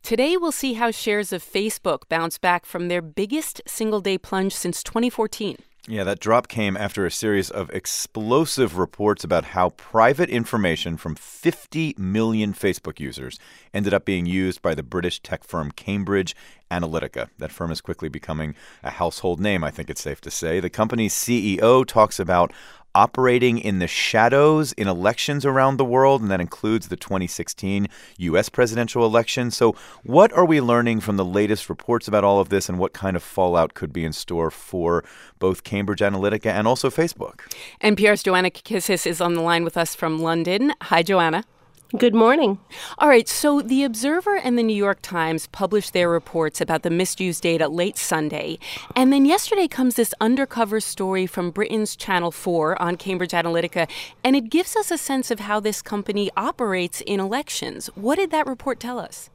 Today, we'll see how shares of Facebook bounce back from their biggest single-day plunge since 2014. Yeah, that drop came after a series of explosive reports about how private information from 50 million Facebook users ended up being used by the British tech firm Cambridge Analytica. That firm is quickly becoming a household name, I think it's safe to say. The company's CEO talks about operating in the shadows in elections around the world, and that includes the 2016 U.S. presidential election. So what are we learning from the latest reports about all of this, and what kind of fallout could be in store for both Cambridge Analytica and also Facebook? NPR's Joanna Kakissis is on the line with us from London. Hi, Joanna. Good morning. All right, so The Observer and the New York Times published their reports about the misused data late Sunday. And then yesterday comes this undercover story from Britain's Channel 4 on Cambridge Analytica, and it gives us a sense of how this company operates in elections. What did that report tell us?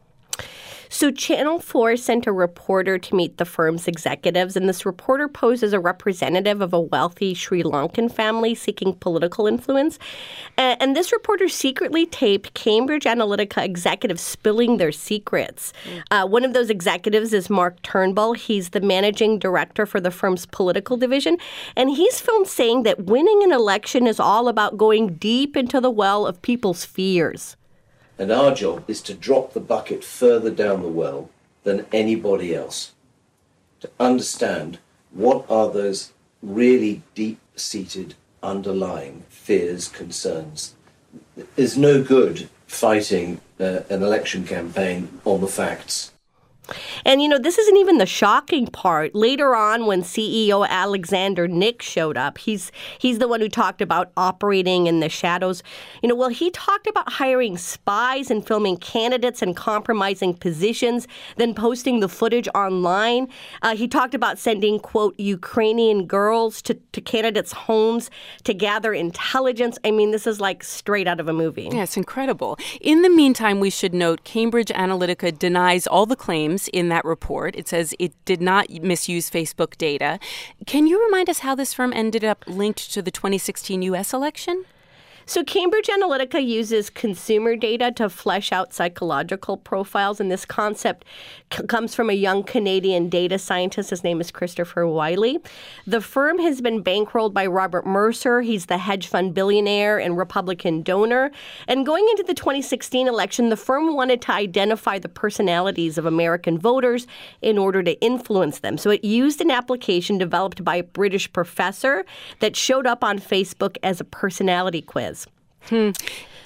So Channel 4 sent a reporter to meet the firm's executives, and this reporter posed as a representative of a wealthy Sri Lankan family seeking political influence. And this reporter secretly taped Cambridge Analytica executives spilling their secrets. One of those executives is Mark Turnbull. He's the managing director for the firm's political division, and he's filmed saying that winning an election is all about going deep into the well of people's fears. And our job is to drop the bucket further down the well than anybody else, to understand what are those really deep-seated underlying fears, concerns. There's no good fighting an election campaign on the facts. And, this isn't even the shocking part. Later on, when CEO Alexander Nick showed up, he's the one who talked about operating in the shadows. He talked about hiring spies and filming candidates and compromising positions, then posting the footage online. He talked about sending, quote, Ukrainian girls to candidates' homes to gather intelligence. I mean, this is like straight out of a movie. Yeah, it's incredible. In the meantime, we should note Cambridge Analytica denies all the claims in that report. It says it did not misuse Facebook data. Can you remind us how this firm ended up linked to the 2016 U.S. election? So Cambridge Analytica uses consumer data to flesh out psychological profiles, and this concept comes from a young Canadian data scientist. His name is Christopher Wiley. The firm has been bankrolled by Robert Mercer. He's the hedge fund billionaire and Republican donor. And going into the 2016 election, the firm wanted to identify the personalities of American voters in order to influence them. So it used an application developed by a British professor that showed up on Facebook as a personality quiz. So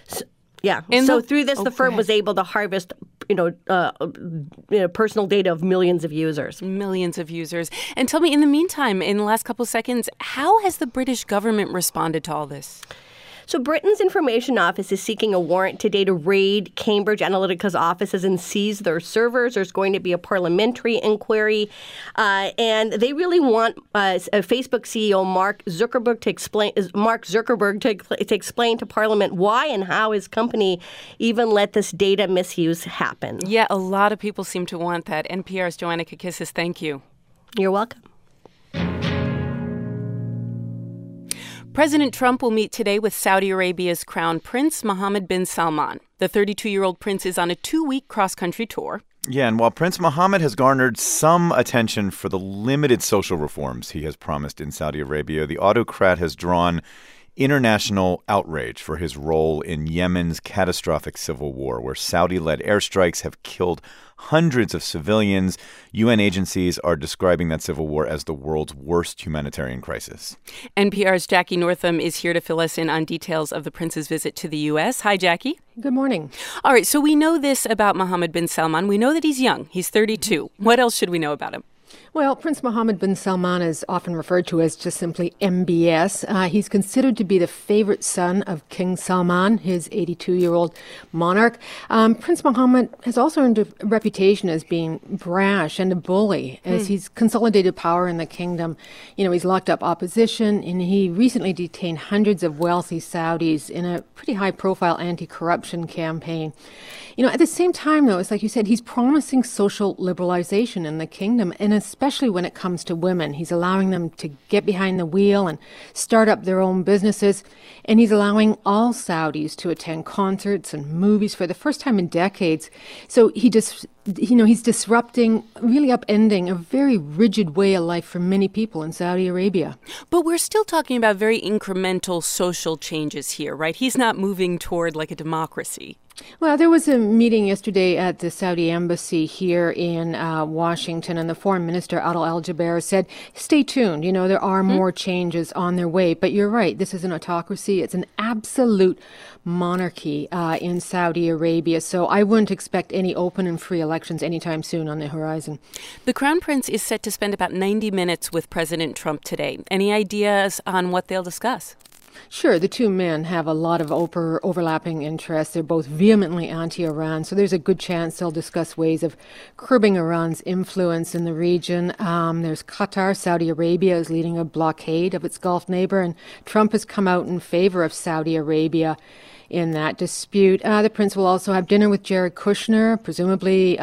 through this, the firm was able to harvest, personal data of millions of users. Millions of users. And tell me, in the meantime, in the last couple of seconds, how has the British government responded to all this? So Britain's Information Office is seeking a warrant today to raid Cambridge Analytica's offices and seize their servers. There's going to be a parliamentary inquiry. And they really want Facebook CEO Mark Zuckerberg to explain to Parliament why and how his company even let this data misuse happen. Yeah, a lot of people seem to want that. NPR's Joanna Kakissis, thank you. You're welcome. President Trump will meet today with Saudi Arabia's Crown Prince Mohammed bin Salman. The 32-year-old prince is on a 2-week cross-country tour. Yeah, and while Prince Mohammed has garnered some attention for the limited social reforms he has promised in Saudi Arabia, the autocrat has drawn international outrage for his role in Yemen's catastrophic civil war, where Saudi-led airstrikes have killed hundreds of civilians. UN agencies are describing that civil war as the world's worst humanitarian crisis. NPR's Jackie Northam is here to fill us in on details of the prince's visit to the U.S. Hi, Jackie. Good morning. All right, so we know this about Mohammed bin Salman. We know that he's young. He's 32. What else should we know about him? Well, Prince Mohammed bin Salman is often referred to as just simply MBS. He's considered to be the favorite son of King Salman, his 82-year-old monarch. Prince Mohammed has also earned a reputation as being brash and a bully as he's consolidated power in the kingdom. He's locked up opposition, and he recently detained hundreds of wealthy Saudis in a pretty high-profile anti-corruption campaign. At the same time, though, it's like you said, he's promising social liberalization in the kingdom, and especially when it comes to women. He's allowing them to get behind the wheel and start up their own businesses, and he's allowing all Saudis to attend concerts and movies for the first time in decades. So he just he's disrupting, really upending a very rigid way of life for many people in Saudi Arabia. But we're still talking about very incremental social changes here, right? He's not moving toward like a democracy. Well, there was a meeting yesterday at the Saudi embassy here in Washington, and the foreign minister, Adel Al-Jubeir, said, stay tuned. There are more changes on their way. But you're right. This is an autocracy. It's an absolute monarchy in Saudi Arabia. So I wouldn't expect any open and free elections anytime soon on the horizon. The Crown Prince is set to spend about 90 minutes with President Trump today. Any ideas on what they'll discuss? Sure, the two men have a lot of overlapping interests. They're both vehemently anti-Iran, so there's a good chance they'll discuss ways of curbing Iran's influence in the region. There's Qatar. Saudi Arabia is leading a blockade of its Gulf neighbor, and Trump has come out in favor of Saudi Arabia in that dispute. The prince will also have dinner with Jared Kushner, presumably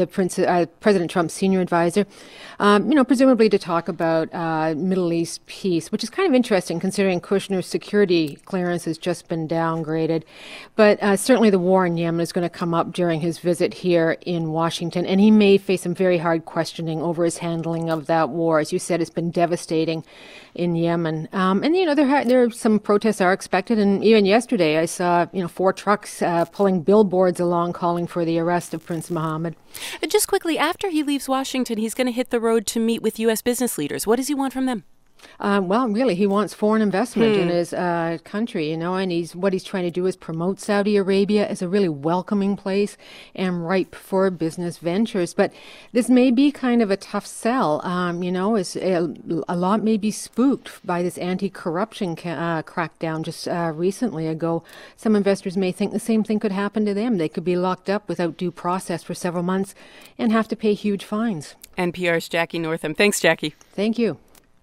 President Trump's senior advisor, presumably to talk about Middle East peace, which is kind of interesting considering Kushner's security clearance has just been downgraded. But certainly the war in Yemen is going to come up during his visit here in Washington, and he may face some very hard questioning over his handling of that war. As you said, it's been devastating in Yemen. There are some protests are expected, and even yesterday I saw 4 trucks pulling billboards along calling for the arrest of Prince Mohammed. Just quickly, after he leaves Washington, he's going to hit the road to meet with U.S. business leaders. What does he want from them? Really, he wants foreign investment in his country, and what he's trying to do is promote Saudi Arabia as a really welcoming place and ripe for business ventures. But this may be kind of a tough sell. As a lot may be spooked by this anti-corruption crackdown just recently ago. Some investors may think the same thing could happen to them. They could be locked up without due process for several months and have to pay huge fines. NPR's Jackie Northam. Thanks, Jackie. Thank you.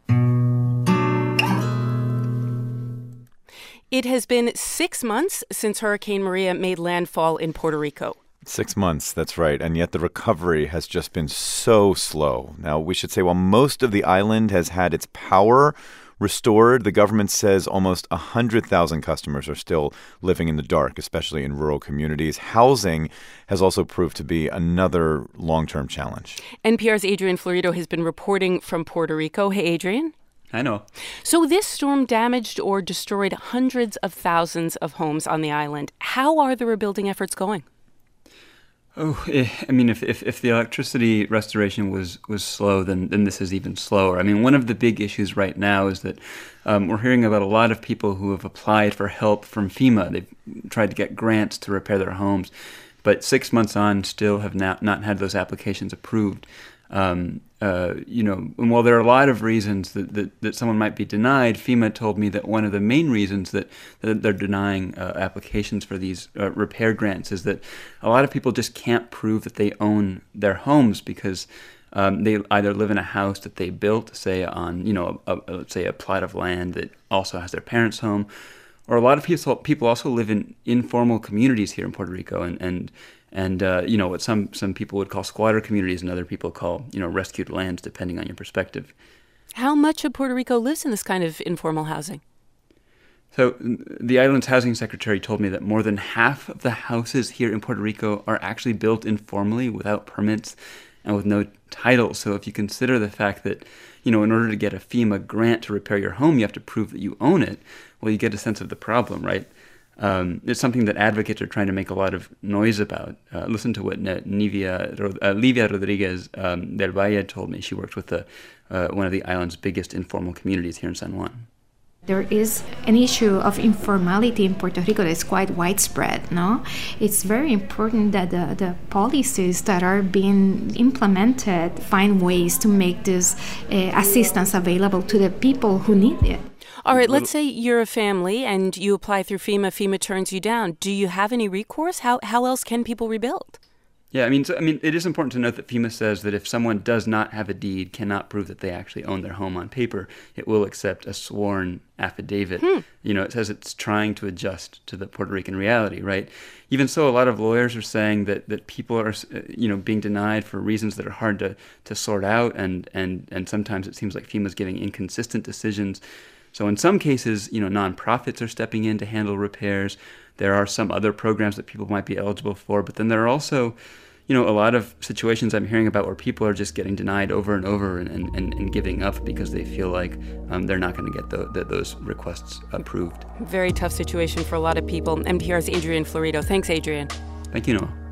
It has been 6 months since Hurricane Maria made landfall in Puerto Rico. 6 months, that's right. And yet the recovery has just been so slow. Now, we should say while most of the island has had its power restored, the government says almost 100,000 customers are still living in the dark, especially in rural communities. Housing has also proved to be another long-term challenge. NPR's Adrian Florido has been reporting from Puerto Rico. Hey, Adrian. I know. So this storm damaged or destroyed hundreds of thousands of homes on the island. How are the rebuilding efforts going? If the electricity restoration was slow, then this is even slower. One of the big issues right now is that we're hearing about a lot of people who have applied for help from FEMA. They've tried to get grants to repair their homes, but 6 months on still have not had those applications approved. And while there are a lot of reasons that someone might be denied, FEMA told me that one of the main reasons that they're denying applications for these repair grants is that a lot of people just can't prove that they own their homes because they either live in a house that they built, say on let's say a plot of land that also has their parents' home, or a lot of people also live in informal communities here in Puerto Rico and what some people would call squatter communities and other people call, rescued lands, depending on your perspective. How much of Puerto Rico lives in this kind of informal housing? So the island's housing secretary told me that more than half of the houses here in Puerto Rico are actually built informally without permits and with no title. So if you consider the fact that, in order to get a FEMA grant to repair your home, you have to prove that you own it, well, you get a sense of the problem, right? It's something that advocates are trying to make a lot of noise about. Listen to what Livia Rodriguez del Valle told me. She worked with one of the island's biggest informal communities here in San Juan. There is an issue of informality in Puerto Rico that is quite widespread, no? It's very important that the policies that are being implemented find ways to make this assistance available to the people who need it. All right, let's say you're a family and you apply through FEMA. FEMA turns you down. Do you have any recourse? How else can people rebuild? Yeah, it is important to note that FEMA says that if someone does not have a deed, cannot prove that they actually own their home on paper, it will accept a sworn affidavit. It says it's trying to adjust to the Puerto Rican reality, right? Even so, a lot of lawyers are saying that people are, being denied for reasons that are hard to sort out, and sometimes it seems like FEMA's giving inconsistent decisions. So in some cases, nonprofits are stepping in to handle repairs. There are some other programs that people might be eligible for, but then there are also, a lot of situations I'm hearing about where people are just getting denied over and over and giving up because they feel like they're not going to get those requests approved. Very tough situation for a lot of people. NPR's Adrian Florido. Thanks, Adrian. Thank you, Noah.